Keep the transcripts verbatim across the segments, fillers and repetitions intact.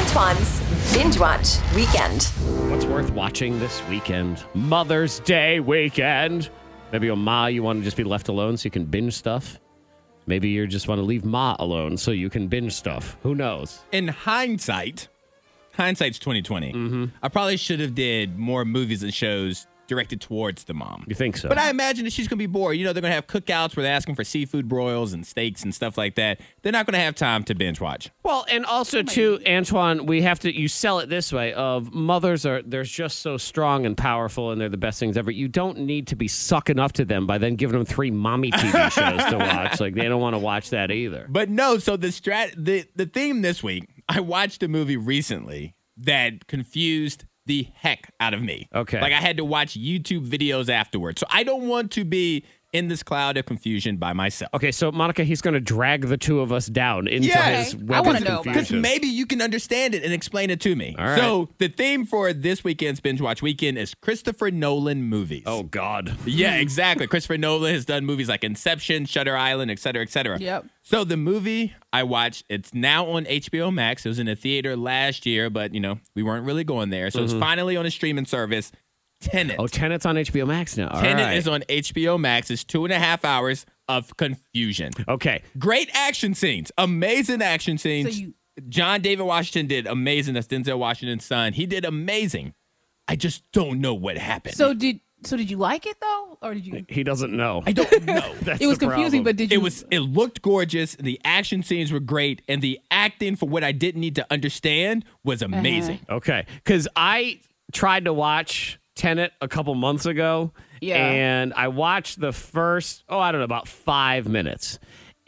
Antoine's Binge Watch Weekend. What's worth watching this weekend? Mother's Day weekend. Maybe your ma, you want to just be left alone so you can binge stuff. Maybe you just want to leave ma alone so you can binge stuff. Who knows? In hindsight, hindsight's twenty twenty. Mm-hmm. I probably should have did more movies and shows directed towards the mom. You think so? But I imagine that she's going to be bored. You know, they're going to have cookouts where they're asking for seafood broils and steaks and stuff like that. They're not going to have time to binge watch. Well, and also, too, Antoine, we have to, you sell it this way, of mothers are, they're just so strong and powerful and they're the best things ever. You don't need to be sucking up to them by then giving them three mommy T V shows to watch. Like, they don't want to watch that either. But no, so the strat, the, the theme this week, I watched a movie recently that confused the heck out of me. Okay. Like I had to watch YouTube videos afterwards. So I don't want to be in this cloud of confusion by myself. Okay, so Monica, he's going to drag the two of us down into Yeah. his Okay. web I wanna of know about it. Because confusion. maybe you can understand it and explain it to me. All right. So the theme for this weekend's Binge Watch Weekend is Christopher Nolan movies. Oh, God. Yeah, exactly. Christopher Nolan has done movies like Inception, Shutter Island, et cetera, et cetera. Yep. So the movie I watched, it's now on H B O Max. It was in the theater last year, but, you know, we weren't really going there. So it's finally on a streaming service, Tenet. Oh, Tenet's on H B O Max now. All Tenet right. is on H B O Max. It's two and a half hours of confusion. Okay. Great action scenes. Amazing action scenes. So you- John David Washington did amazing. That's Denzel Washington's son. He did amazing. I just don't know what happened. So did so did you like it though, or did you? He doesn't know. I don't know. That's It was the confusing, problem. but did you? It was. It looked gorgeous. The action scenes were great, and the acting for what I didn't need to understand was amazing. Okay, because I tried to watch Tenet a couple months ago, Yeah. and I watched the first, oh, I don't know, about five minutes.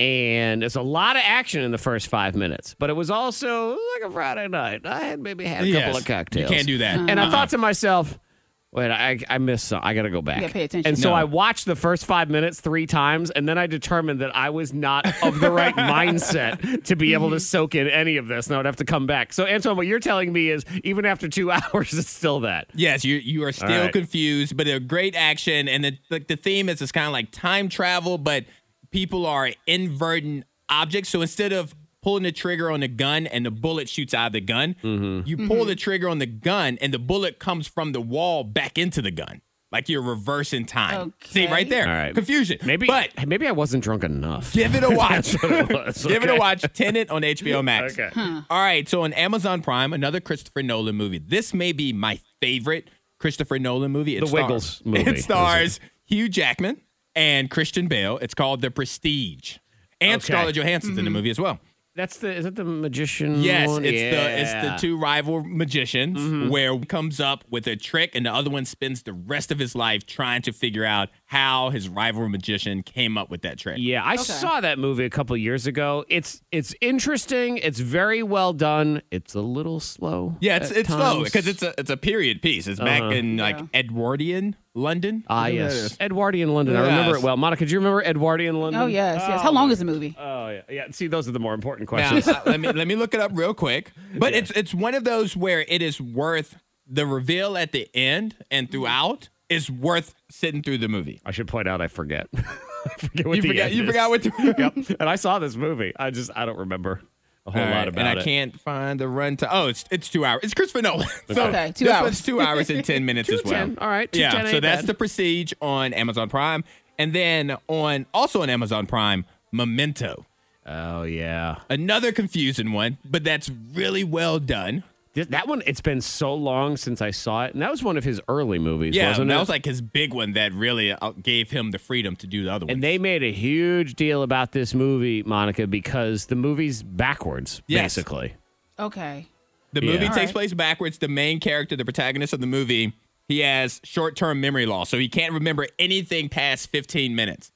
And there's a lot of action in the first five minutes, but it was also like a Friday night. I had maybe had a Yes. couple of cocktails. You can't do that. And I thought to myself, wait, I I missed some. I got to go back. Yeah, pay attention. And so No. I watched the first five minutes three times, and then I determined that I was not of the right mindset to be able to soak in any of this, and I would have to come back. So, Antoine, what you're telling me is even after two hours, it's still that. Yes, you you are still right. confused, but they're great action, and the like. The theme is it's kind of like time travel, but people are inverting objects. So instead of pulling the trigger on the gun and the bullet shoots out of the gun, Mm-hmm. you pull the trigger on the gun and the bullet comes from the wall back into the gun, like you're reversing time. See Okay. right there, All right. confusion. Maybe, but maybe I wasn't drunk enough. give it a watch. That's what it was, Give it a okay? watch. Tenet on H B O Max. Okay. All right. So on Amazon Prime, another Christopher Nolan movie. This may be my favorite Christopher Nolan movie. It The stars- Wiggles movie, It is stars Hugh Jackman and Christian Bale. It's called The Prestige. And Okay. Scarlett Johansson's in the movie as well. That's the, is that the magician Yes, one? it's Yeah. the it's the two rival magicians where one comes up with a trick and the other one spends the rest of his life trying to figure out how his rival magician came up with that trick. Yeah, I saw that movie a couple years ago. It's it's interesting. It's very well done. It's a little slow. Yeah, it's at it's slow times. because it's a it's a period piece. It's back Uh-huh. in like Edwardian London. Ah, Isn't that yes. it? Edwardian London. I remember Yes. it well. Monica, do you remember Edwardian London? Oh yes, yes. How long is the movie? Oh, yeah. Yeah, see, those are the more important Now, questions. uh, let me let me look it up real quick. But it's it's one of those where it is worth the reveal at the end and throughout is worth sitting through the movie. I should point out I forget. I forget what You the forgot end you is. forgot what the Yep. And I saw this movie. I just, I don't remember a whole All lot right, about and I it. can't find the run to. Oh, it's it's two hours. It's Christopher Nolan. So Okay, two this hours. one's two hours and ten minutes as well. ten. All right, two yeah. ten So ain't that's bad. the Prestige on Amazon Prime, and then on also on Amazon Prime, Memento. Oh, yeah. Another confusing one, but that's really well done. Th- That one, it's been so long since I saw it. And that was one of his early movies, Yeah, wasn't that it? was like his big one that really uh, gave him the freedom to do the other one. And they made a huge deal about this movie, Monica, because the movie's backwards, Yes. basically. Okay. The Yeah. movie All takes right. place backwards. The main character, the protagonist of the movie, he has short-term memory loss, so he can't remember anything past fifteen minutes.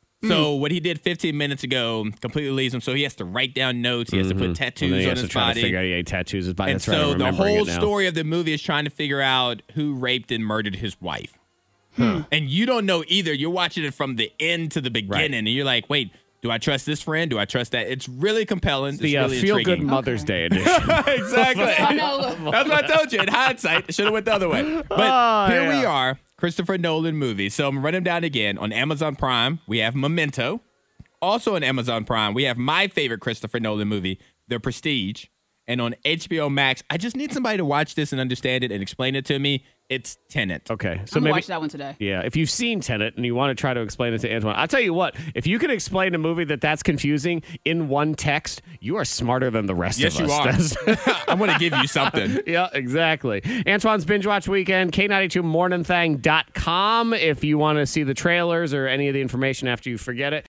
So what he did fifteen minutes ago completely leaves him. So he has to write down notes. He has to put tattoos And then he on has his to try body. to figure out he had tattoos on his body. And That's right, so I'm the remembering whole it now. story of the movie is trying to figure out who raped and murdered his wife. And you don't know either. You're watching it from the end to the beginning, and you're like, wait, do I trust this friend? Do I trust that? It's really compelling. The it's uh, really Feel Good intriguing. Mother's Day edition. Exactly. I know. That's what I told you. In hindsight, should have went the other way. But Oh, here we yeah. are, Christopher Nolan movie. So I'm running them down again. On Amazon Prime, we have Memento. Also on Amazon Prime, we have my favorite Christopher Nolan movie, The Prestige. And on H B O Max, I just need somebody to watch this and understand it and explain it to me. It's Tenet. Okay, so I'm gonna maybe watch that one today. yeah. If you've seen Tenet and you want to try to explain it to Antoine, I'll tell you what. If you can explain a movie that that's confusing in one text, you are smarter than the rest Yes, of us. you are. I'm going to give you something. Yeah, exactly. Antoine's Binge Watch Weekend, K ninety-two morning thing dot com if you want to see the trailers or any of the information after you forget it.